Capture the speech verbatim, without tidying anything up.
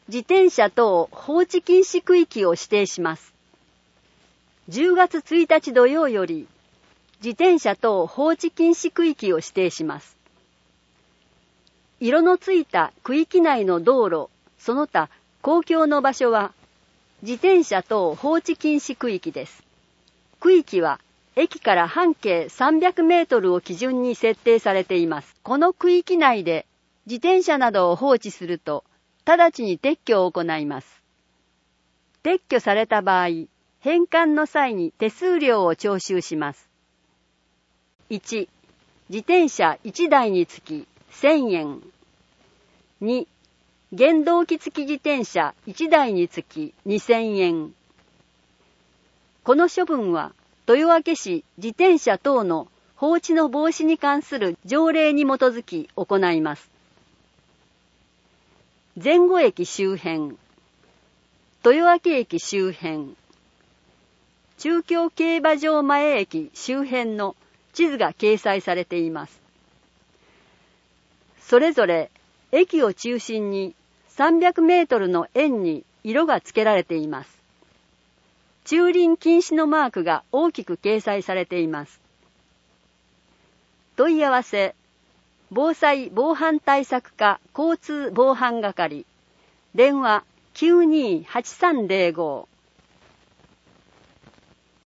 自転車等放置禁止区域を指定します。じゅうがつついたち土曜より自転車等放置禁止区域を指定します。色のついた区域内の道路、その他公共の場所は自転車等放置禁止区域です。区域は駅から半径さんびゃくメートルを基準に設定されています。この区域内で自転車などを放置すると、直ちに撤去を行います。撤去された場合、返還の際に手数料を徴収します。いち、自転車いちだいにつきせんえん。に、原動機付き自転車いちだいにつきにせんえん。この処分は、豊明市自転車等の放置の防止に関する条例に基づき行います。前後駅周辺、豊明駅周辺、中京競馬場前駅周辺の地図が掲載されています。それぞれ駅を中心にさんびゃくメートルの円に色がつけられています。駐輪禁止のマークが大きく掲載されています。問い合わせ、防災防犯対策課交通防犯係、電話 きゅうにーはちさんゼロご